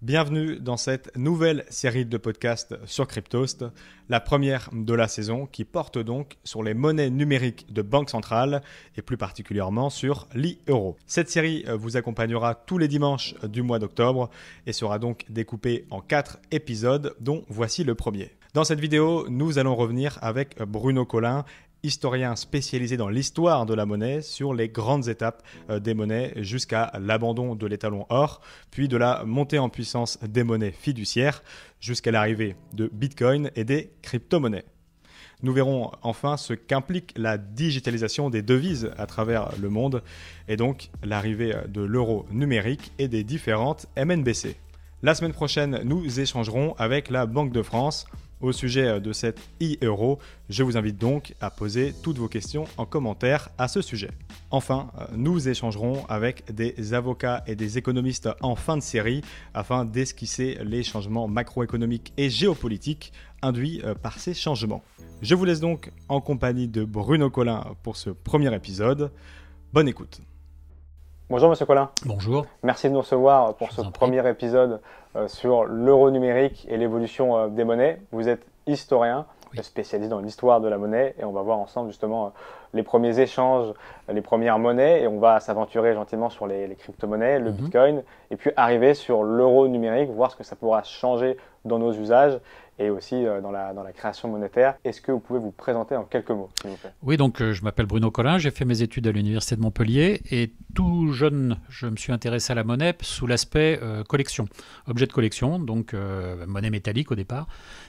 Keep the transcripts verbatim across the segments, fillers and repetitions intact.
Bienvenue dans cette nouvelle série de podcasts sur Cryptost, la première de la saison qui porte donc sur les monnaies numériques de banque centrale et plus particulièrement sur l'e-euro. Cette série vous accompagnera tous les dimanches du mois d'octobre et sera donc découpée en quatre épisodes dont voici le premier. Dans cette vidéo, nous allons revenir avec Bruno Collin, historien spécialisé dans l'histoire de la monnaie, sur les grandes étapes des monnaies jusqu'à l'abandon de l'étalon or, puis de la montée en puissance des monnaies fiduciaires jusqu'à l'arrivée de Bitcoin et des crypto-monnaies. Nous verrons enfin ce qu'implique la digitalisation des devises à travers le monde et donc l'arrivée de l'euro numérique et des différentes M N B C. La semaine prochaine, nous échangerons avec la Banque de France au sujet de cet e-euro. Je vous invite donc à poser toutes vos questions en commentaire à ce sujet. Enfin, nous échangerons avec des avocats et des économistes en fin de série afin d'esquisser les changements macroéconomiques et géopolitiques induits par ces changements. Je vous laisse donc en compagnie de Bruno Collin pour ce premier épisode. Bonne écoute. Bonjour Monsieur Collin. Bonjour. Merci de nous recevoir pour Je ce vous en prie. premier épisode euh, sur l'euro numérique et l'évolution euh, des monnaies. Vous êtes historien, Oui. spécialisé dans l'histoire de la monnaie et on va voir ensemble justement euh, les premiers échanges, euh, les premières monnaies et on va s'aventurer gentiment sur les, les crypto-monnaies, le Mhm. Bitcoin et puis arriver sur l'euro numérique, voir ce que ça pourra changer dans nos usages et aussi euh, dans, la, dans la création monétaire. Est-ce que vous pouvez vous présenter en quelques mots, s'il vous plaît? Oui, donc euh, je m'appelle Bruno Collin, j'ai fait mes études à l'Université de Montpellier et tout jeune, je me suis intéressé à la monnaie sous l'aspect euh, collection, objet de collection, donc euh, monnaie métallique au départ.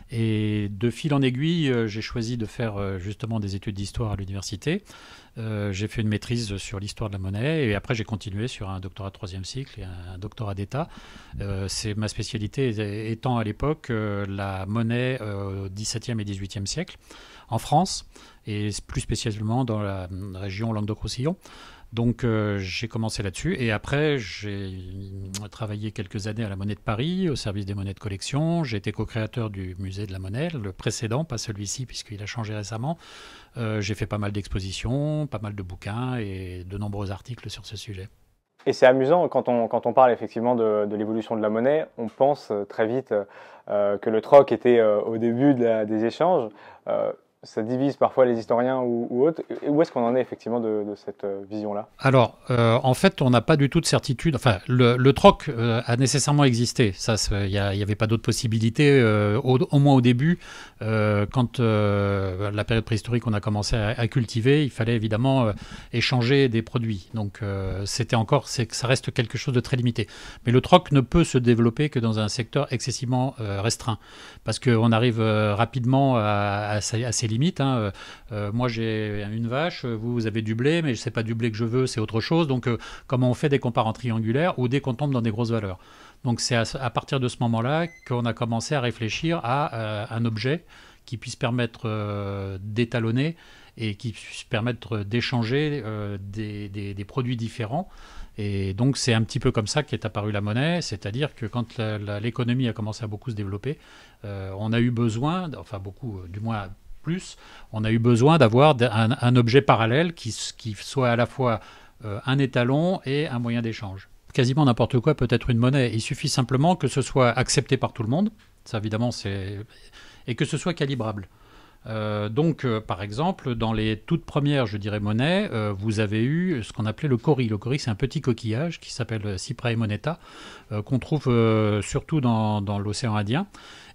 Et de fil en aiguille, euh, j'ai choisi de faire euh, justement des études d'histoire à l'université. Euh, j'ai fait une maîtrise sur l'histoire de la monnaie et après j'ai continué sur un doctorat de troisième cycle et un doctorat d'État. Euh, c'est ma spécialité étant à l'époque euh, la monnaie euh, au dix-septième et dix-huitième siècle en France et plus spécialement dans la région Languedoc-Roussillon. Donc euh, j'ai commencé là-dessus et après j'ai travaillé quelques années à la Monnaie de Paris au service des monnaies de collection. J'ai été co-créateur du musée de la monnaie, le précédent, pas celui-ci puisqu'il a changé récemment. Euh, j'ai fait pas mal d'expositions, pas mal de bouquins et de nombreux articles sur ce sujet. Et c'est amusant, quand on, quand on parle effectivement de, de l'évolution de la monnaie, on pense euh, très vite euh, que le troc était euh, au début de la- des échanges. Euh, ça divise parfois les historiens ou, ou autres. Et où est-ce qu'on en est effectivement de, de cette euh, vision-là? Alors, euh, en fait, on n'a pas du tout de certitude. Enfin, le, le troc euh, a nécessairement existé. Ça, il n'y avait pas d'autre possibilité, euh, au, au moins au début. Euh, quand euh, la période préhistorique, on a commencé à, à cultiver, il fallait évidemment euh, échanger des produits. Donc, euh, c'était encore, c'est que ça reste quelque chose de très limité. Mais le troc ne peut se développer que dans un secteur excessivement euh, restreint, parce qu'on arrive euh, rapidement à, à, ses- à ses limites. Hein. Euh, euh, moi, j'ai une vache, vous, vous avez du blé, mais ce n'est pas du blé que je veux, c'est autre chose. Donc, euh, comment on fait dès qu'on part en triangulaire ou dès qu'on tombe dans des grosses valeurs? Donc, c'est à, à partir de ce moment-là qu'on a commencé à réfléchir à euh, un objet qui puisse permettre euh, d'étalonner et qui puisse permettre d'échanger euh, des, des- des produits différents. Et donc, c'est un petit peu comme ça qu'est apparue la monnaie, c'est-à-dire que quand la- la- l'économie a commencé à beaucoup se développer, euh, on a eu besoin, enfin beaucoup, euh, du moins plus, on a eu besoin d'avoir d- un, un objet parallèle qui, s- qui soit à la fois euh, un étalon et un moyen d'échange. Quasiment n'importe quoi peut être une monnaie. Il suffit simplement que ce soit accepté par tout le monde, ça évidemment c'est, et que ce soit calibrable. Euh, donc, euh, par exemple, dans les toutes premières, je dirais, monnaies, euh, vous avez eu ce qu'on appelait le cori. Le cori, c'est un petit coquillage qui s'appelle Cypraea moneta, euh, qu'on trouve euh, surtout dans, dans l'océan Indien,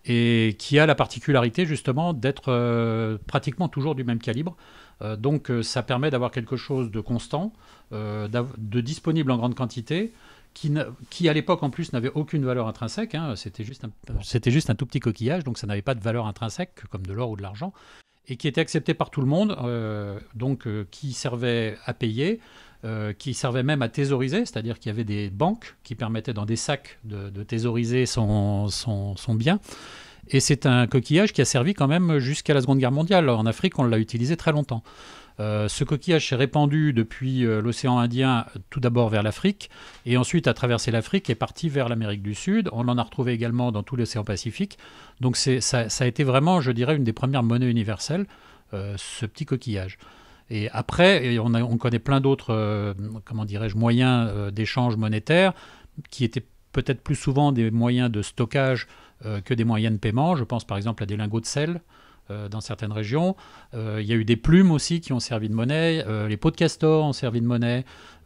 et qui a la particularité justement d'être euh, pratiquement toujours du même calibre. Euh, donc, euh, ça permet d'avoir quelque chose de constant, euh, d'av- de disponible en grande quantité, qui, n'a- qui à l'époque en plus n'avait aucune valeur intrinsèque, hein. C'était juste un, c'était juste un tout petit coquillage, donc ça n'avait pas de valeur intrinsèque comme de l'or ou de l'argent, et qui était accepté par tout le monde, euh, donc euh, qui servait à payer, euh, qui servait même à thésauriser, c'est-à-dire qu'il y avait des banques qui permettaient dans des sacs de, de thésauriser son, son, son bien. Et c'est un coquillage qui a servi quand même jusqu'à la Seconde Guerre mondiale. En Afrique, on l'a utilisé très longtemps. Euh, ce coquillage s'est répandu depuis euh, l'océan Indien, tout d'abord vers l'Afrique, et ensuite a traversé l'Afrique et est parti vers l'Amérique du Sud. On en a retrouvé également dans tout l'océan Pacifique. Donc c'est, ça, ça a été vraiment, je dirais, une des premières monnaies universelles, euh, ce petit coquillage. Et après, et on, a, on connaît plein d'autres, euh, comment dirais-je, moyens euh, d'échange monétaire qui étaient peut-être plus souvent des moyens de stockage euh, que des moyens de paiement. Je pense par exemple à des lingots de sel euh, dans certaines régions. Euh, il y a eu des plumes aussi qui ont servi de monnaie. Euh, les pots de castor ont servi de monnaie.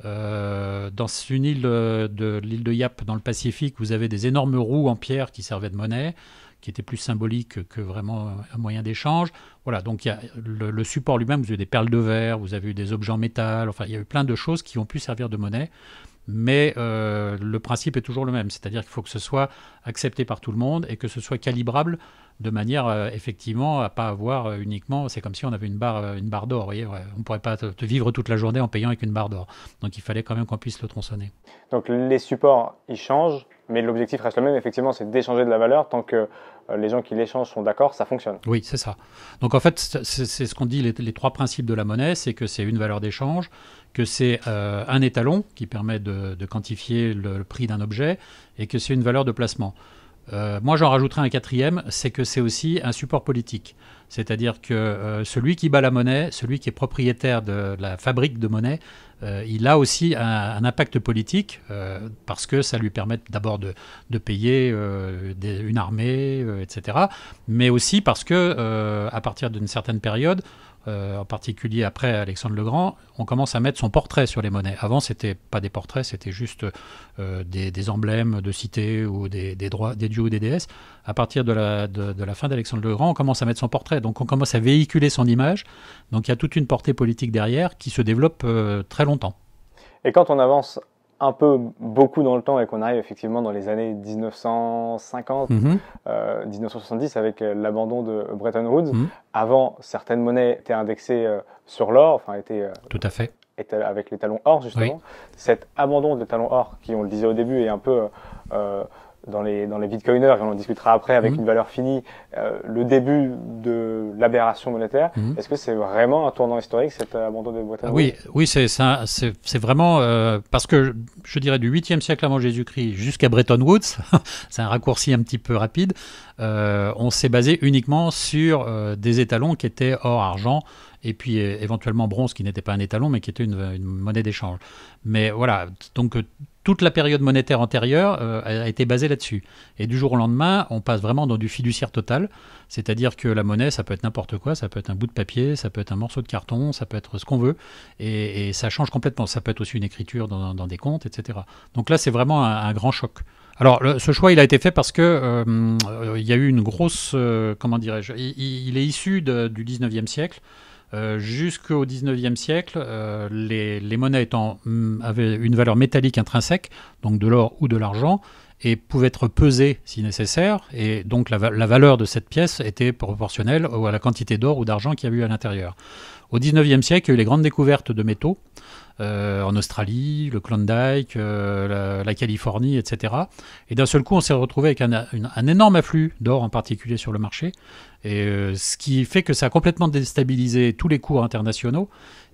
Euh, dans une île de l'île de Yap, dans le Pacifique, vous avez des énormes roues en pierre qui servaient de monnaie, qui étaient plus symboliques que vraiment un moyen d'échange. Voilà, donc il y a le, le support lui-même, vous avez des perles de verre, vous avez eu des objets en métal, enfin il y a eu plein de choses qui ont pu servir de monnaie. Mais euh, le principe est toujours le même, c'est-à-dire qu'il faut que ce soit accepté par tout le monde et que ce soit calibrable de manière euh, effectivement à pas avoir euh, uniquement, c'est comme si on avait une barre, euh, une barre d'or, vous voyez, ouais, on ne pourrait pas te, te vivre toute la journée en payant avec une barre d'or. Donc il fallait quand même qu'on puisse le tronçonner. Donc les supports, ils changent, mais l'objectif reste le même, effectivement, c'est d'échanger de la valeur. Tant que euh, les gens qui l'échangent sont d'accord, ça fonctionne. Oui, c'est ça. Donc en fait, c'est, c'est ce qu'on dit, les, les trois principes de la monnaie, c'est que c'est une valeur d'échange, que c'est euh, un étalon qui permet de, de quantifier le, le prix d'un objet, et que c'est une valeur de placement. Euh, moi, j'en rajouterai un quatrième, c'est que c'est aussi un support politique. C'est-à-dire que euh, celui qui bat la monnaie, celui qui est propriétaire de la fabrique de monnaie, euh, il a aussi un, un impact politique euh, parce que ça lui permet d'abord de, de payer euh, des, une armée, euh, et cetera. Mais aussi parce que euh, à partir d'une certaine période, Euh, en particulier après Alexandre le Grand, on commence à mettre son portrait sur les monnaies. Avant, c'était pas des portraits, c'était juste euh, des, des emblèmes de cités ou des, des, droits, des dieux ou des déesses. À partir de la, de, de la fin d'Alexandre le Grand, on commence à mettre son portrait. Donc on commence à véhiculer son image. Donc il y a toute une portée politique derrière qui se développe euh, très longtemps. Et quand on avance un peu beaucoup dans le temps et qu'on arrive effectivement dans les années dix-neuf cent cinquante, mmh. euh, dix-neuf cent soixante-dix avec l'abandon de Bretton Woods. Mmh. Avant, certaines monnaies étaient indexées euh, sur l'or, enfin étaient, euh, tout à fait, étaient avec les talons or justement. Oui. Cet abandon des talons or, qui on le disait au début, est un peu euh, dans les dans les bitcoiners, et on en discutera après, avec mmh. une valeur finie, euh, le début de l'aberration monétaire. Mmh. Est-ce que c'est vraiment un tournant historique, cet abandon de Bretton Woods? Oui, oui, c'est ça, c'est, c'est vraiment euh, parce que je dirais du huitième siècle avant Jésus-Christ jusqu'à Bretton Woods, c'est un raccourci un petit peu rapide. Euh, on s'est basé uniquement sur euh, des étalons qui étaient or, argent, et puis euh, éventuellement bronze, qui n'était pas un étalon, mais qui était une, une monnaie d'échange. Mais voilà, donc euh, toute la période monétaire antérieure euh, a été basée là-dessus. Et du jour au lendemain, on passe vraiment dans du fiduciaire total, c'est-à-dire que la monnaie, ça peut être n'importe quoi, ça peut être un bout de papier, ça peut être un morceau de carton, ça peut être ce qu'on veut, et, et ça change complètement. Ça peut être aussi une écriture dans, dans des comptes, et cetera. Donc là, c'est vraiment un, un grand choc. Alors, le, ce choix, il a été fait parce que euh, il y a eu une grosse, euh, comment dirais-je, il, il est issu de, du dix-neuvième siècle. Euh, jusqu'au dix-neuvième siècle, euh, les, les monnaies étant, mm, avaient une valeur métallique intrinsèque, donc de l'or ou de l'argent, et pouvaient être pesées si nécessaire, et donc la, la valeur de cette pièce était proportionnelle à la quantité d'or ou d'argent qu'il y a eu à l'intérieur. Au dix-neuvième siècle, il y a eu les grandes découvertes de métaux, euh, en Australie, le Klondike, euh, la, la Californie, et cetera. Et d'un seul coup, on s'est retrouvé avec un, une, un énorme afflux d'or, en particulier sur le marché, et euh, ce qui fait que ça a complètement déstabilisé tous les cours internationaux,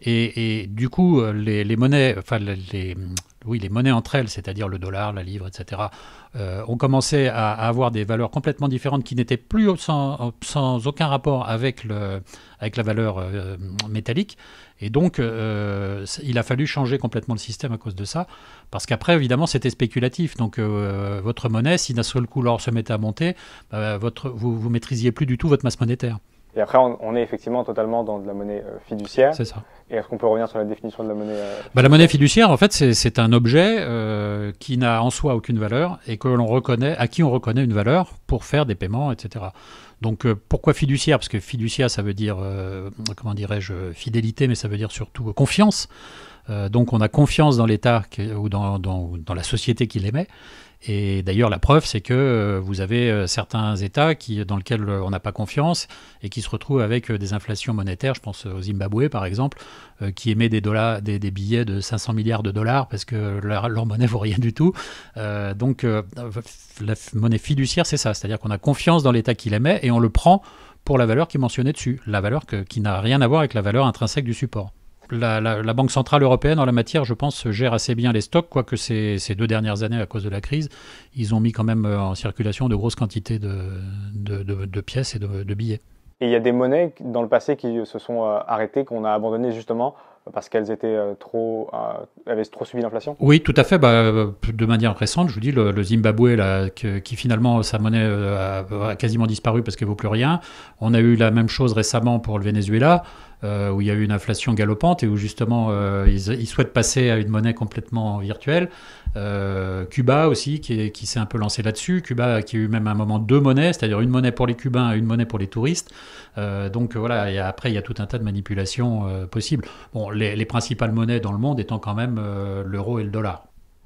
et, et du coup, les, les monnaies, enfin les, les, oui, les monnaies entre elles, c'est-à-dire le dollar, la livre, et cetera, euh, ont commencé à, à avoir des valeurs complètement différentes qui n'étaient plus sans, sans aucun rapport avec, le, avec la valeur euh, métallique. Et donc, euh, il a fallu changer complètement le système à cause de ça, parce qu'après, évidemment, c'était spéculatif. Donc, euh, votre monnaie, si d'un seul coup l'or se mettait à monter, bah, votre, vous ne maîtrisiez plus du tout votre masse monétaire. Et après, on, on est effectivement totalement dans de la monnaie euh, fiduciaire. C'est ça. Et est-ce qu'on peut revenir sur la définition de la monnaie euh, bah, La monnaie fiduciaire, en fait, c'est, c'est un objet euh, qui n'a en soi aucune valeur et que l'on reconnaît, à qui on reconnaît une valeur pour faire des paiements, et cetera. Donc, euh, pourquoi fiduciaire? Parce que fiducia, ça veut dire, euh, comment dirais-je, fidélité, mais ça veut dire surtout confiance. Euh, donc, on a confiance dans l'État qui, ou dans, dans, dans la société qui l'émet. Et d'ailleurs, la preuve, c'est que euh, vous avez euh, certains États qui, dans lesquels euh, on n'a pas confiance et qui se retrouvent avec euh, des inflations monétaires. Je pense au Zimbabwe, par exemple, euh, qui émet des, dollars, des, des billets de cinq cents milliards de dollars parce que leur, leur monnaie ne vaut rien du tout. Euh, donc, euh, la monnaie fiduciaire, c'est ça. C'est-à-dire qu'on a confiance dans l'État qui l'émet et on le prend pour la valeur qui est mentionnée dessus, la valeur que, qui n'a rien à voir avec la valeur intrinsèque du support. La, la, la Banque centrale européenne, en la matière, je pense, gère assez bien les stocks, quoique ces, ces deux dernières années, à cause de la crise, ils ont mis quand même en circulation de grosses quantités de, de, de, de pièces et de, de billets. Et il y a des monnaies dans le passé qui se sont arrêtées, qu'on a abandonnées justement parce qu'elles étaient euh, trop, euh, avaient trop subi l'inflation? Oui, tout à fait. Bah, de manière récente, je vous dis, le, le Zimbabwe, là, que, qui finalement, sa monnaie euh, a, a quasiment disparu parce qu'elle ne vaut plus rien. On a eu la même chose récemment pour le Venezuela, euh, où il y a eu une inflation galopante et où justement, euh, ils, ils souhaitent passer à une monnaie complètement virtuelle. Euh, Cuba aussi, qui, est, qui s'est un peu lancé là-dessus. Cuba qui a eu même à un moment deux monnaies, c'est-à-dire une monnaie pour les Cubains et une monnaie pour les touristes. Euh, donc voilà, et après, il y a tout un tas de manipulations euh, possibles. Bon, les, les principales monnaies dans le monde étant quand même euh, l'euro et le dollar.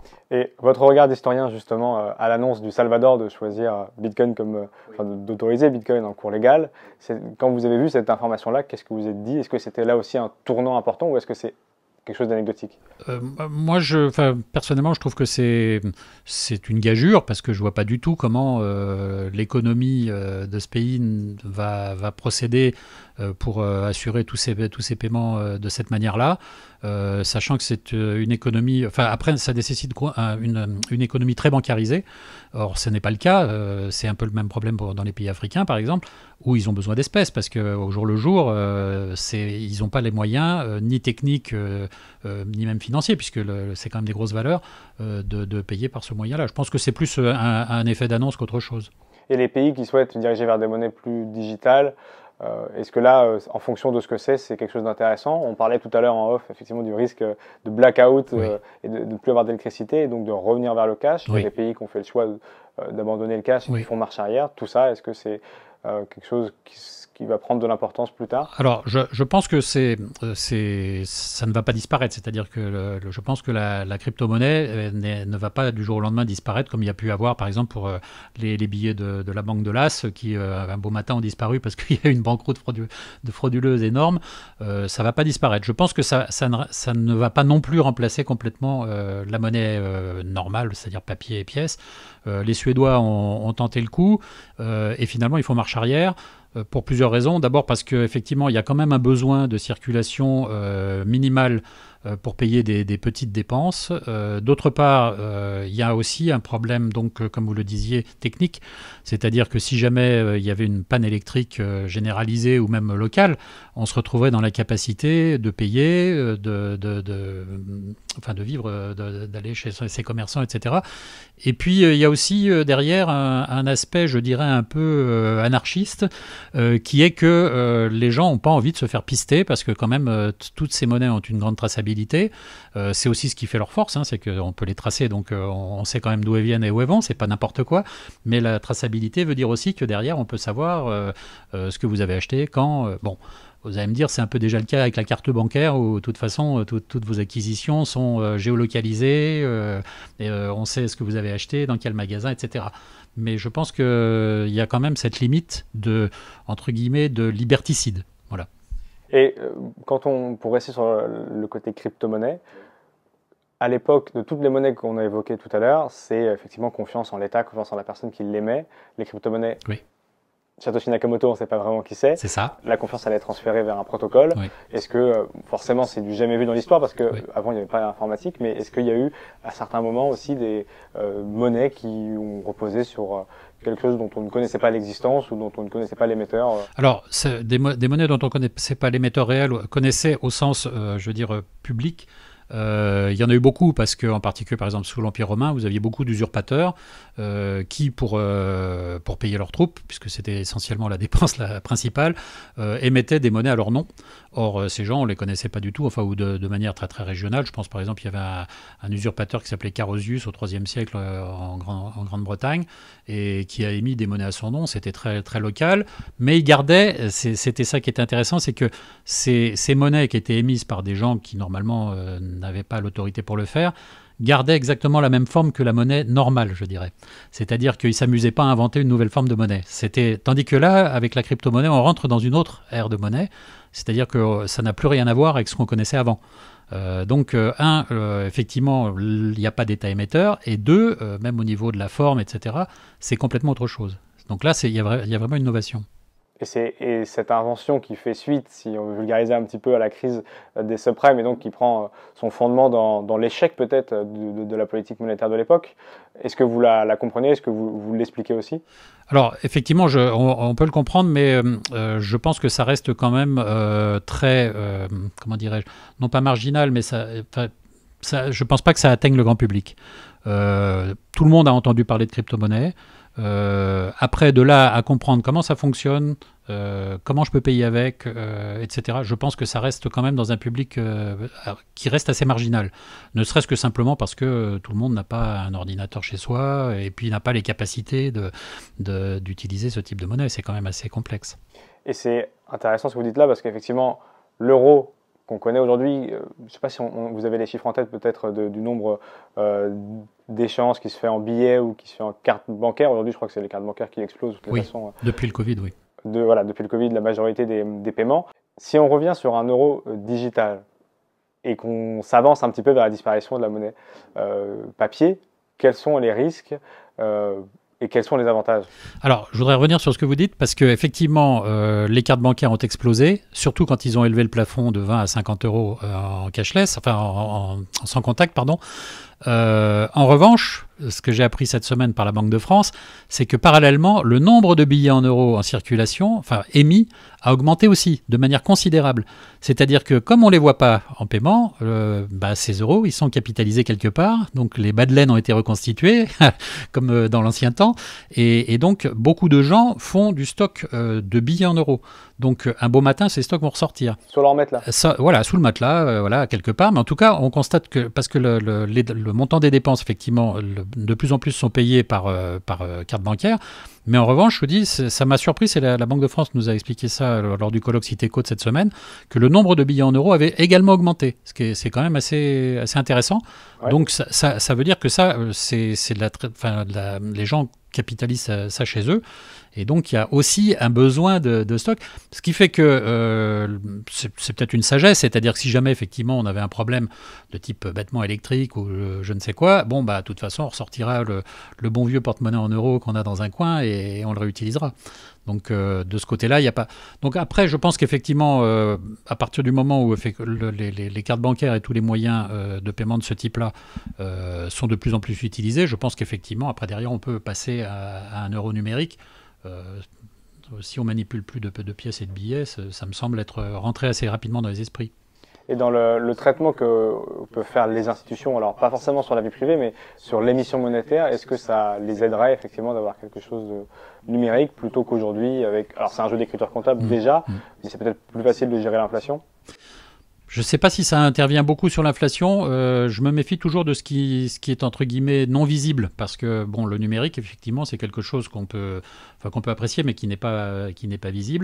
Et votre regard d'historien, justement, euh, à l'annonce du Salvador de choisir Bitcoin comme, euh, enfin, d'autoriser Bitcoin en cours légal, c'est, quand vous avez vu cette information-là, qu'est-ce que vous êtes dit? Est-ce que c'était là aussi un tournant important ou est-ce que c'est quelque chose d'anecdotique? euh, Moi, je, personnellement, je trouve que c'est, c'est une gageure parce que je ne vois pas du tout comment euh, l'économie euh, de ce pays va, va procéder euh, pour euh, assurer tous ces, tous ces paiements euh, de cette manière-là. Euh, sachant que c'est une économie... Enfin, après, ça nécessite une, une économie très bancarisée. Or, ce n'est pas le cas. Euh, c'est un peu le même problème pour, dans les pays africains, par exemple, où ils ont besoin d'espèces, parce qu'au jour le jour, euh, c'est, ils n'ont pas les moyens, euh, ni techniques, euh, euh, ni même financiers, puisque le, c'est quand même des grosses valeurs, euh, de, de payer par ce moyen-là. Je pense que c'est plus un, un effet d'annonce qu'autre chose. Et les pays qui souhaitent diriger vers des monnaies plus digitales, Euh, est-ce que là, euh, en fonction de ce que c'est, c'est quelque chose d'intéressant? On parlait tout à l'heure en off, effectivement, du risque de blackout oui. euh, et de ne plus avoir d'électricité, et donc de revenir vers le cash. Oui. Il y a des pays qui ont fait le choix de, euh, d'abandonner le cash et oui. qui font marche arrière. Tout ça, est-ce que c'est euh, quelque chose qui, qui va prendre de l'importance plus tard? Alors, je, je pense que c'est, c'est, ça ne va pas disparaître. C'est-à-dire que le, le, je pense que la, la crypto-monnaie ne va pas du jour au lendemain disparaître, comme il y a pu avoir, par exemple, pour euh, les, les billets de, de la banque de l'As, qui euh, un beau matin ont disparu parce qu'il y a eu une banqueroute fraudu, de frauduleuse énorme. Euh, ça ne va pas disparaître. Je pense que ça, ça, ne, ça ne va pas non plus remplacer complètement euh, la monnaie euh, normale, c'est-à-dire papier et pièces. Euh, les Suédois ont, ont tenté le coup euh, et finalement, ils font marche arrière. Pour plusieurs raisons. D'abord parce qu'effectivement, il y a quand même un besoin de circulation euh, minimale euh, pour payer des, des petites dépenses. Euh, d'autre part, euh, il y a aussi un problème, donc, euh, comme vous le disiez, technique. C'est-à-dire que si jamais euh, il y avait une panne électrique euh, généralisée ou même locale, on se retrouverait dans la capacité de payer, euh, de, de, de, enfin, de vivre, de, d'aller chez ses commerçants, et cetera. Et puis, euh, il y a aussi euh, derrière un, un aspect, je dirais, un peu euh, anarchiste, Euh, qui est que euh, les gens n'ont pas envie de se faire pister parce que quand même euh, t- toutes ces monnaies ont une grande traçabilité. Euh, c'est aussi ce qui fait leur force, hein, c'est qu'on peut les tracer, donc euh, on sait quand même d'où elles viennent et où elles vont, c'est pas n'importe quoi. Mais la traçabilité veut dire aussi que derrière on peut savoir euh, euh, ce que vous avez acheté, quand. Euh, bon. Vous allez me dire, c'est un peu déjà le cas avec la carte bancaire où, de toute façon, tout, toutes vos acquisitions sont euh, géolocalisées, euh, et, euh, on sait ce que vous avez acheté, dans quel magasin, et cetera. Mais je pense qu'il euh, y a quand même cette limite de, entre guillemets, de liberticide. Voilà. Et euh, quand on, pour rester sur le, le côté crypto-monnaie, à l'époque de toutes les monnaies qu'on a évoquées tout à l'heure, c'est effectivement confiance en l'État, confiance en la personne qui l'émet. Les crypto-monnaies, oui. Satoshi Nakamoto, on ne sait pas vraiment qui c'est. C'est ça. La confiance, elle est transférée vers un protocole. Oui. Est-ce que, euh, forcément, c'est du jamais vu dans l'histoire parce qu'avant, oui. il n'y avait pas d'informatique, mais est-ce qu'il y a eu, à certains moments aussi, des euh, monnaies qui ont reposé sur euh, quelque chose dont on ne connaissait pas l'existence ou dont on ne connaissait pas l'émetteur euh... Alors, c'est des, mo- des monnaies dont on ne connaissait pas l'émetteur réel, connaissait au sens, euh, je veux dire, euh, public. Euh, il y en a eu beaucoup parce qu'en particulier, par exemple, sous l'Empire romain, vous aviez beaucoup d'usurpateurs euh, qui, pour, euh, pour payer leurs troupes, puisque c'était essentiellement la dépense la principale, euh, émettaient des monnaies à leur nom. Or, euh, ces gens, on ne les connaissait pas du tout, enfin, ou de, de manière très très régionale. Je pense, par exemple, il y avait un, un usurpateur qui s'appelait Carausius au troisième siècle euh, en, Grand, en Grande-Bretagne et qui a émis des monnaies à son nom. C'était très, très local, mais il gardait, c'est, c'était ça qui était intéressant, c'est que ces, ces monnaies qui étaient émises par des gens qui, normalement, euh, n'avait pas l'autorité pour le faire, gardait exactement la même forme que la monnaie normale, je dirais. C'est-à-dire qu'ils ne s'amusaient pas à inventer une nouvelle forme de monnaie. C'était... Tandis que là, avec la crypto-monnaie, on rentre dans une autre ère de monnaie, c'est-à-dire que ça n'a plus rien à voir avec ce qu'on connaissait avant. Euh, donc, euh, un, euh, effectivement, il n'y a pas d'état émetteur, et deux, euh, même au niveau de la forme, et cetera, c'est complètement autre chose. Donc là, il y, y a vraiment une innovation. Et, c'est, et cette invention qui fait suite, si on veut vulgariser un petit peu, à la crise des subprimes, et donc qui prend son fondement dans, dans l'échec peut-être de, de, de la politique monétaire de l'époque, est-ce que vous la, la comprenez? Est-ce que vous, vous l'expliquez aussi? Alors, effectivement, je, on, on peut le comprendre, mais euh, je pense que ça reste quand même euh, très, euh, comment dirais-je, non pas marginal, mais ça, ça, je ne pense pas que ça atteigne le grand public. Euh, tout le monde a entendu parler de crypto-monnaie. Euh, après, de là à comprendre comment ça fonctionne, euh, comment je peux payer avec, euh, et cetera, je pense que ça reste quand même dans un public euh, qui reste assez marginal. Ne serait-ce que simplement parce que tout le monde n'a pas un ordinateur chez soi et puis n'a pas les capacités de, de, d'utiliser ce type de monnaie. C'est quand même assez complexe. Et c'est intéressant ce que vous dites là, parce qu'effectivement, l'euro qu'on connaît aujourd'hui, euh, je ne sais pas si on, on, vous avez les chiffres en tête peut-être de, du nombre euh, d'échéances qui se fait en billets ou qui se fait en carte bancaire. Aujourd'hui, je crois que c'est les cartes bancaires qui explosent de toute oui, façon. Depuis le Covid, oui. De, voilà, depuis le Covid, la majorité des, des paiements. Si on revient sur un euro euh, digital et qu'on s'avance un petit peu vers la disparition de la monnaie euh, papier, quels sont les risques euh, et quels sont les avantages? Alors, je voudrais revenir sur ce que vous dites, parce qu'effectivement, euh, les cartes bancaires ont explosé, surtout quand ils ont élevé le plafond de vingt à cinquante euros euh, en cashless, enfin en, en, en sans contact, pardon. Euh, en revanche, ce que j'ai appris cette semaine par la Banque de France, c'est que parallèlement, le nombre de billets en euros en circulation, enfin émis, a augmenté aussi de manière considérable. C'est-à-dire que comme on ne les voit pas en paiement, euh, bah, ces euros, ils sont capitalisés quelque part, donc les bas de laine ont été reconstitués, comme dans l'ancien temps, et, et donc beaucoup de gens font du stock euh, de billets en euros. Donc un beau matin, ces stocks vont ressortir. Sur leur matelas. Ça, voilà, sous le matelas, euh, voilà, quelque part. Mais en tout cas, on constate que, parce que le, le, les, le montant des dépenses, effectivement, le, de plus en plus sont payés par, euh, par euh, carte bancaire. Mais en revanche, je vous dis, ça m'a surpris, c'est la, la Banque de France nous a expliqué ça lors du colloque Cité-Côte cette semaine, que le nombre de billets en euros avait également augmenté, ce qui est, c'est quand même assez, assez intéressant. Ouais. Donc ça, ça, ça veut dire que ça, c'est, c'est de la, enfin, de la, les gens capitalisent ça, ça chez eux. Et donc, il y a aussi un besoin de, de stock, ce qui fait que euh, c'est, c'est peut-être une sagesse, c'est-à-dire que si jamais, effectivement, on avait un problème de type bêtement électrique ou je, je ne sais quoi, bon, bah, de toute façon, on ressortira le, le bon vieux porte-monnaie en euros qu'on a dans un coin et on le réutilisera. Donc, euh, de ce côté-là, il n'y a pas... Donc, après, je pense qu'effectivement, euh, à partir du moment où le, les, les cartes bancaires et tous les moyens euh, de paiement de ce type-là euh, sont de plus en plus utilisés, je pense qu'effectivement, après, derrière, on peut passer à, à un euro numérique. Euh, si on manipule plus de, de pièces et de billets, ça, ça me semble être rentré assez rapidement dans les esprits. Et dans le, le traitement que peuvent faire les institutions, alors pas forcément sur la vie privée, mais sur l'émission monétaire, est-ce que ça les aiderait effectivement d'avoir quelque chose de numérique plutôt qu'aujourd'hui avec... Alors c'est un jeu d'écriture comptable mmh. déjà, mmh. mais c'est peut-être plus facile de gérer l'inflation? Je ne sais pas si ça intervient beaucoup sur l'inflation. Euh, je me méfie toujours de ce qui, ce qui est entre guillemets non visible, parce que bon, le numérique, effectivement, c'est quelque chose qu'on peut, enfin, qu'on peut apprécier, mais qui n'est pas, qui n'est pas visible.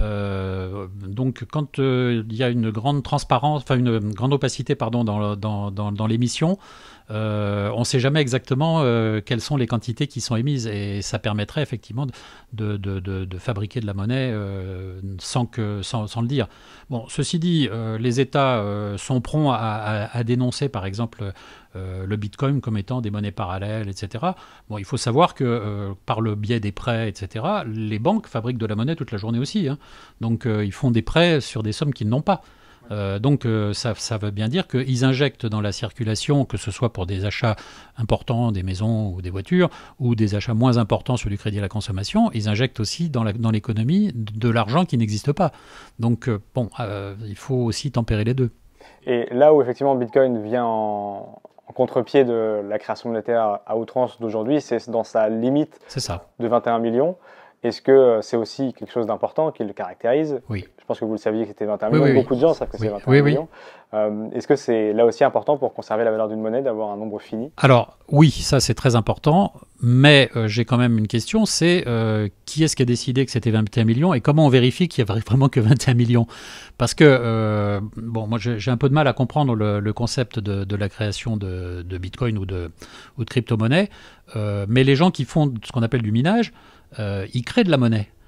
Euh, donc, quand euh, il y a une grande transparence, enfin une grande opacité, pardon, dans, dans, dans, dans l'émission, euh, on ne sait jamais exactement euh, quelles sont les quantités qui sont émises, et ça permettrait effectivement de, de, de, de fabriquer de la monnaie euh, sans que, sans, sans le dire. Bon, ceci dit, euh, les États euh, sont prompts à, à, à dénoncer, par exemple, euh, le Bitcoin comme étant des monnaies parallèles, et cetera. Bon, il faut savoir que euh, par le biais des prêts, et cetera, les banques fabriquent de la monnaie toute la journée aussi. Hein. Donc, euh, ils font des prêts sur des sommes qu'ils n'ont pas. Euh, donc, euh, ça, ça veut bien dire qu'ils injectent dans la circulation, que ce soit pour des achats importants, des maisons ou des voitures, ou des achats moins importants sur du crédit à la consommation, ils injectent aussi dans, la, dans l'économie de, de l'argent qui n'existe pas. Donc, euh, bon, euh, il faut aussi tempérer les deux. Et là où effectivement Bitcoin vient en, en contre-pied de la création monétaire à outrance d'aujourd'hui, c'est dans sa limite c'est ça. de vingt et un millions. Est-ce que c'est aussi quelque chose d'important qui le caractérise? Oui. Je pense que vous le saviez que c'était vingt et un oui, millions. Oui, Beaucoup oui. de gens savent que oui. c'est vingt et un oui, millions. Oui. Euh, est-ce que c'est là aussi important pour conserver la valeur d'une monnaie d'avoir un nombre fini? Alors oui, ça c'est très important, mais euh, j'ai quand même une question, c'est euh, qui est-ce qui a décidé que c'était vingt et un millions et comment on vérifie qu'il n'y a vraiment que vingt et un millions? Parce que, euh, bon, moi j'ai, j'ai un peu de mal à comprendre le, le concept de, de la création de, de Bitcoin ou de, ou de crypto-monnaie, euh, mais les gens qui font ce qu'on appelle du minage, euh, ils créent de la monnaie.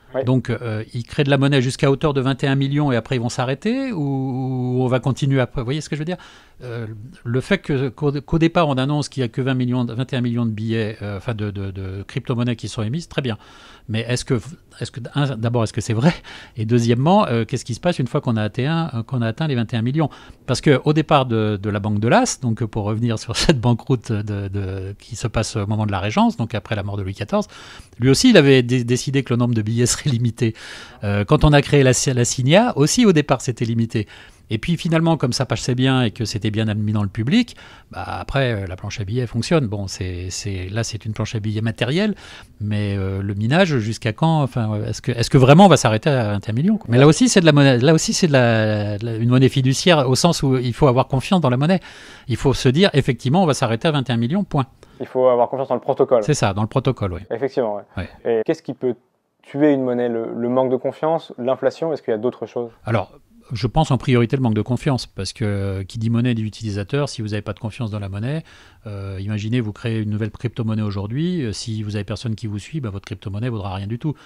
Oui. Donc, euh, ils créent de la monnaie jusqu'à hauteur de vingt et un millions et après ils vont s'arrêter, ou, ou on va continuer après? Vous voyez ce que je veux dire? euh, Le fait que, qu'au, qu'au départ on annonce qu'il n'y a que vingt millions, vingt et un millions de billets, euh, enfin de, de, de crypto-monnaies qui sont émises, très bien. Mais est-ce que, est-ce que un, d'abord, est-ce que c'est vrai? Et deuxièmement, euh, qu'est-ce qui se passe une fois qu'on a atteint, euh, qu'on a atteint les vingt et un millions? Parce qu'au départ de, de la Banque de Las, donc pour revenir sur cette banqueroute de, de, qui se passe au moment de la Régence, donc après la mort de Louis quatorze, lui aussi il avait d- décidé que le nombre de billets serait limité. Euh, quand on a créé la, la Signa, aussi au départ c'était limité. Et puis finalement, comme ça passait bien et que c'était bien admis dans le public, bah après, la planche à billets fonctionne. Bon, c'est, c'est, là, c'est une planche à billets matérielle, mais euh, le minage, jusqu'à quand? Enfin, est-ce que, est-ce que vraiment on va s'arrêter à vingt et un millions, quoi? Mais là aussi, c'est de la monnaie. Là aussi, c'est de la, de la, une monnaie fiduciaire au sens où il faut avoir confiance dans la monnaie. Il faut se dire, effectivement, on va s'arrêter à vingt et un millions, point. Il faut avoir confiance dans le protocole. C'est ça, dans le protocole, oui. Effectivement, ouais. Ouais. Et qu'est-ce qui peut tuer une monnaie? le, le manque de confiance, l'inflation? Est-ce qu'il y a d'autres choses? Alors, je pense en priorité le manque de confiance, parce que euh, qui dit monnaie dit utilisateur. Si vous n'avez pas de confiance dans la monnaie, euh, imaginez vous créez une nouvelle crypto-monnaie aujourd'hui, euh, si vous n'avez personne qui vous suit, bah, votre crypto-monnaie ne vaudra rien du tout.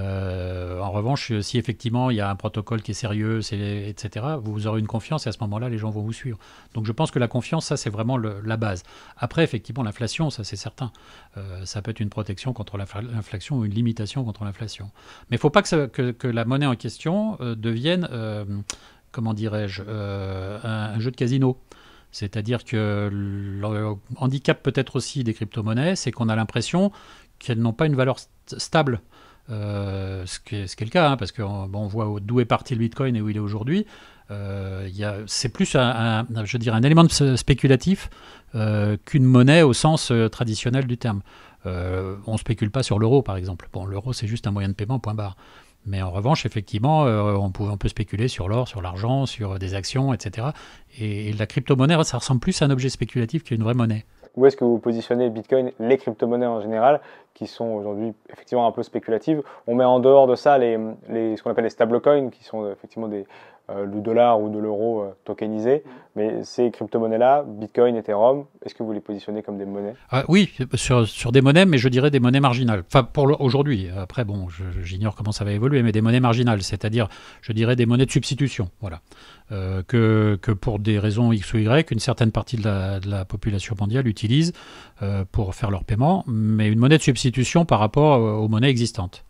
Euh, en revanche, si effectivement il y a un protocole qui est sérieux, c'est, et cetera, vous aurez une confiance et à ce moment-là, les gens vont vous suivre. Donc je pense que la confiance, ça c'est vraiment le, la base. Après, effectivement, l'inflation, ça c'est certain. Euh, ça peut être une protection contre l'inflation ou une limitation contre l'inflation. Mais il ne faut pas que, ça, que, que la monnaie en question euh, devienne... Euh, comment dirais-je, euh, un, un jeu de casino. C'est-à-dire que le handicap peut-être aussi des crypto-monnaies, c'est qu'on a l'impression qu'elles n'ont pas une valeur st- stable. Euh, ce, qui est, ce qui est le cas, hein, parce qu'on bon, on voit d'où est parti le Bitcoin et où il est aujourd'hui. Euh, y a, c'est plus un, un, je dirais un élément de spéculatif euh, qu'une monnaie au sens euh, traditionnel du terme. Euh, on ne spécule pas sur l'euro, par exemple. Bon, l'euro, c'est juste un moyen de paiement, point barre. Mais en revanche, effectivement, euh, on, peut, on peut spéculer sur l'or, sur l'argent, sur des actions, et cetera. Et, et la crypto-monnaie, ça ressemble plus à un objet spéculatif qu'à une vraie monnaie. Où est-ce que vous positionnez Bitcoin, les crypto-monnaies en général, qui sont aujourd'hui effectivement un peu spéculatives? On met en dehors de ça les, les, ce qu'on appelle les stablecoins, qui sont effectivement des, euh, du dollar ou de l'euro euh, tokenisé. Mais ces crypto-monnaies-là, Bitcoin, Ethereum, est-ce que vous les positionnez comme des monnaies? Ah, oui, sur, sur des monnaies, mais je dirais des monnaies marginales. Enfin, pour le, aujourd'hui. Après, bon, je, j'ignore comment ça va évoluer, mais des monnaies marginales, c'est-à-dire, je dirais des monnaies de substitution. Voilà. Euh, que, que pour des raisons X ou Y, une certaine partie de la, de la population mondiale utilise euh, pour faire leur paiement, mais une monnaie de substitution par rapport aux monnaies existantes.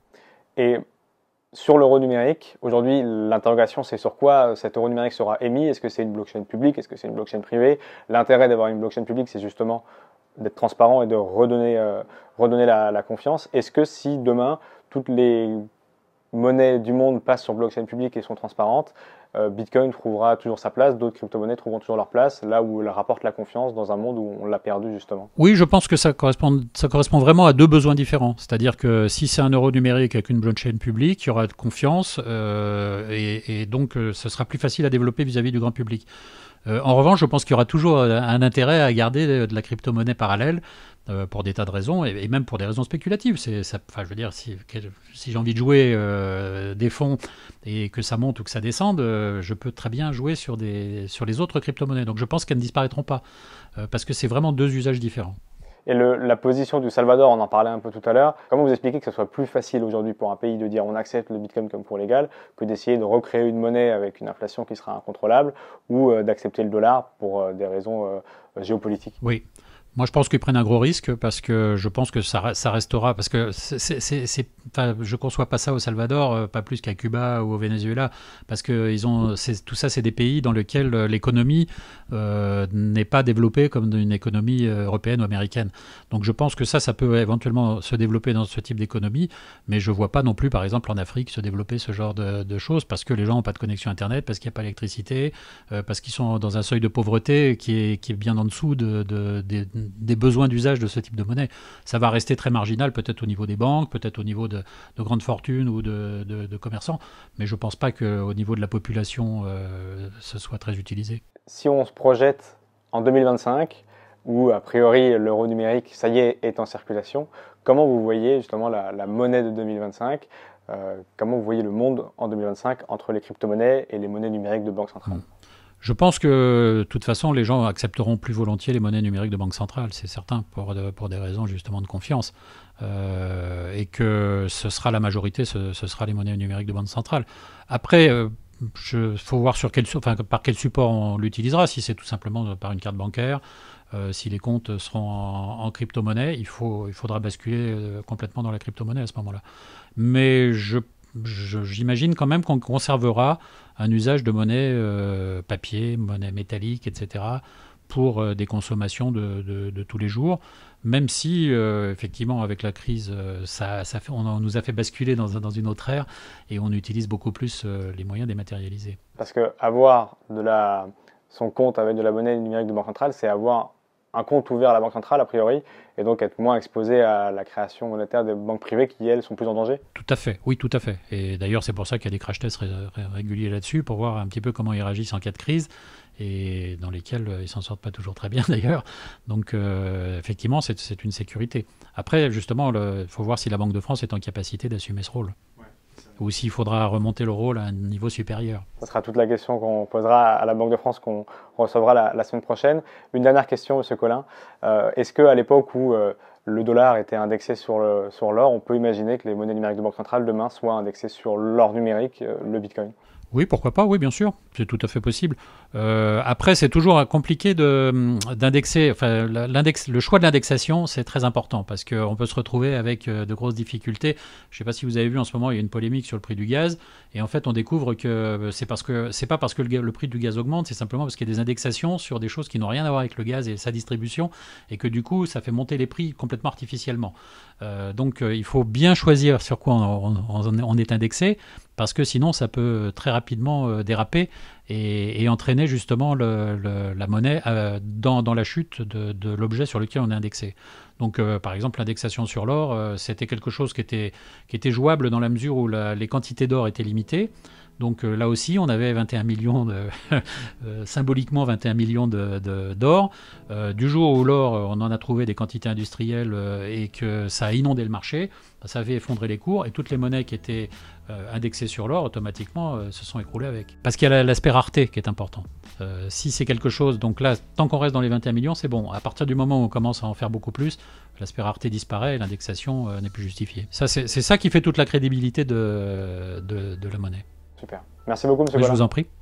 Et sur l'euro numérique, aujourd'hui, l'interrogation, c'est sur quoi cet euro numérique sera émis? Est-ce que c'est une blockchain publique? Est-ce que c'est une blockchain privée? L'intérêt d'avoir une blockchain publique, c'est justement d'être transparent et de redonner, euh, redonner la, la confiance. Est-ce que si demain, toutes les monnaies du monde passent sur blockchain publique et sont transparentes, euh, Bitcoin trouvera toujours sa place, d'autres crypto-monnaies trouveront toujours leur place, là où elle rapporte la confiance dans un monde où on l'a perdu justement? Oui, je pense que ça correspond, ça correspond vraiment à deux besoins différents. C'est-à-dire que si c'est un euro numérique avec une blockchain publique, il y aura de confiance euh, et, et donc euh, ce sera plus facile à développer vis-à-vis du grand public. Euh, en revanche, je pense qu'il y aura toujours un intérêt à garder de la crypto-monnaie parallèle euh, pour des tas de raisons et, et même pour des raisons spéculatives. C'est, ça, enfin, je veux dire, si, si j'ai envie de jouer euh, des fonds et que ça monte ou que ça descende, euh, je peux très bien jouer sur, des, sur les autres crypto-monnaies. Donc je pense qu'elles ne disparaîtront pas euh, parce que c'est vraiment deux usages différents. Et le, la position du Salvador, on en parlait un peu tout à l'heure. Comment vous expliquez que ce soit plus facile aujourd'hui pour un pays de dire on accepte le Bitcoin comme cours légal que d'essayer de recréer une monnaie avec une inflation qui sera incontrôlable ou euh, d'accepter le dollar pour euh, des raisons euh, géopolitiques? Oui. Moi, je pense qu'ils prennent un gros risque parce que je pense que ça, ça restera. Parce que c'est, c'est, c'est, enfin, je ne conçois pas ça au Salvador, euh, pas plus qu'à Cuba ou au Venezuela. Parce que ils ont, c'est, tout ça, c'est des pays dans lesquels l'économie euh, n'est pas développée comme une économie européenne ou américaine. Donc, je pense que ça, ça peut éventuellement se développer dans ce type d'économie. Mais je ne vois pas non plus, par exemple, en Afrique, se développer ce genre de, de choses parce que les gens n'ont pas de connexion Internet, parce qu'il n'y a pas d'électricité, euh, parce qu'ils sont dans un seuil de pauvreté qui est, qui est bien en dessous de, de, de, de des besoins d'usage de ce type de monnaie. Ça va rester très marginal, peut-être au niveau des banques, peut-être au niveau de, de grandes fortunes ou de, de, de commerçants, mais je ne pense pas qu'au niveau de la population, euh, ce soit très utilisé. Si on se projette en deux mille vingt-cinq, où a priori l'euro numérique, ça y est, est en circulation, comment vous voyez justement la, la monnaie de deux mille vingt-cinq? euh, Comment vous voyez le monde en deux mille vingt-cinq entre les crypto-monnaies et les monnaies numériques de banque centrale? Mmh. Je pense que, de toute façon, les gens accepteront plus volontiers les monnaies numériques de banque centrale, c'est certain, pour, de, pour des raisons justement de confiance. euh, et que ce sera la majorité, ce, ce sera les monnaies numériques de banque centrale. Après, il faut voir sur quel, enfin, par quel support on l'utilisera. Si c'est tout simplement par une carte bancaire, euh, si les comptes seront en, en crypto-monnaie, il, faut, il faudra basculer euh, complètement dans la crypto-monnaie à ce moment-là. Mais je, je, j'imagine quand même qu'on conservera un usage de monnaie euh, papier, monnaie métallique, et cetera, pour euh, des consommations de, de, de tous les jours, même si, euh, effectivement, avec la crise, euh, ça, ça fait, on, on nous a fait basculer dans, dans une autre ère et on utilise beaucoup plus euh, les moyens dématérialisés. Parce qu'avoir de la, son compte avec de la monnaie numérique de banque centrale, c'est avoir un compte ouvert à la banque centrale, a priori, et donc être moins exposé à la création monétaire des banques privées qui, elles, sont plus en danger. Tout à fait, oui, tout à fait. Et d'ailleurs, c'est pour ça qu'il y a des crash tests ré- ré- réguliers là-dessus, pour voir un petit peu comment ils réagissent en cas de crise, et dans lesquels euh, ils s'en sortent pas toujours très bien d'ailleurs. Donc, euh, effectivement, c'est, c'est une sécurité. Après, justement, il faut voir si la Banque de France est en capacité d'assumer ce rôle. Ou s'il faudra remonter le rôle à un niveau supérieur. Ce sera toute la question qu'on posera à la Banque de France, qu'on recevra la, la semaine prochaine. Une dernière question, M. Collin. Euh, est-ce qu'à l'époque où euh, le dollar était indexé sur, le, sur l'or, on peut imaginer que les monnaies numériques de banque centrale demain soient indexées sur l'or numérique, euh, le Bitcoin ? Oui, pourquoi pas, oui, bien sûr, c'est tout à fait possible. Euh, après, c'est toujours compliqué de, d'indexer, enfin, l'index, le choix de l'indexation, c'est très important parce qu'on peut se retrouver avec de grosses difficultés. Je ne sais pas si vous avez vu en ce moment, il y a une polémique sur le prix du gaz, et en fait, on découvre que c'est parce que c'est pas parce que le, le prix du gaz augmente, c'est simplement parce qu'il y a des indexations sur des choses qui n'ont rien à voir avec le gaz et sa distribution, et que du coup, ça fait monter les prix complètement artificiellement. Euh, donc, euh, il faut bien choisir sur quoi on, on, on est indexé, parce que sinon, ça peut très rapidement euh, déraper et, et entraîner justement le, le, la monnaie euh, dans, dans la chute de, de l'objet sur lequel on est indexé. Donc, euh, par exemple, l'indexation sur l'or, euh, c'était quelque chose qui était, qui était jouable dans la mesure où la, les quantités d'or étaient limitées. Donc euh, là aussi, on avait vingt et un millions, de, euh, symboliquement vingt et un millions de, de, d'or. Euh, du jour où l'or, on en a trouvé des quantités industrielles euh, et que ça a inondé le marché, ça avait effondré les cours et toutes les monnaies qui étaient euh, indexées sur l'or, automatiquement, euh, se sont écroulées avec. Parce qu'il y a l'aspect rareté qui est important. Euh, si c'est quelque chose, donc là, tant qu'on reste dans les vingt et un millions, c'est bon. À partir du moment où on commence à en faire beaucoup plus, l'aspect rareté disparaît et l'indexation euh, n'est plus justifiée. Ça, c'est, c'est ça qui fait toute la crédibilité de, de, de la monnaie. Super. Merci beaucoup, M. Oui, je vous en prie.